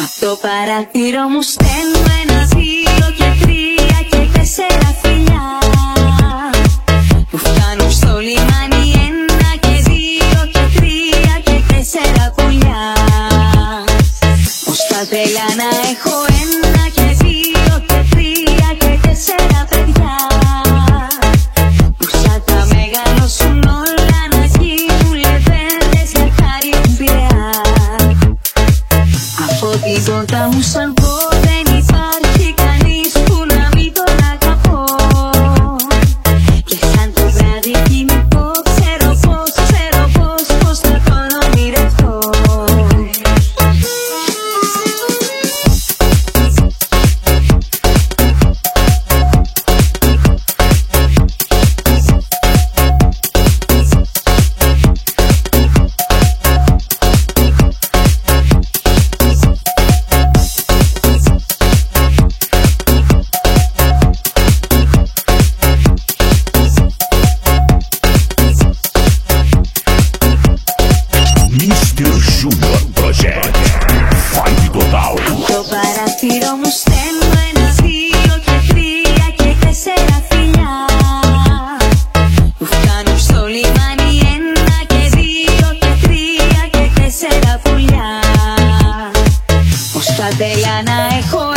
Το παραθύρο μου στέλνω 1, 2 και 3 και 4 φιλιά που φτάνουν στο λιμάνι. 1 και 2 και 3 και 4 πουλιά. Πως θα θέλα να έχω 1 και 2 και 3 και 4 παιδιά που σαν τα μεγαλώσουν όλα να γίνουν λεβέντες για χάρη πειραιά. Από τίποτα μου σαν πω δεν υπάρχει κανείς που να μην τον αγαπώ. Και σαν το βράδυ κοιμηθώ ξέρω πως θα τον ονειρευτώ. Το παραθύρο μου στέλνω 1, 2 και 3 και 4 φιλιά που φτάνουν στο λιμάνι. 1 και 2 και 3 και 4 πουλιά. Πως θα θέλα να έχω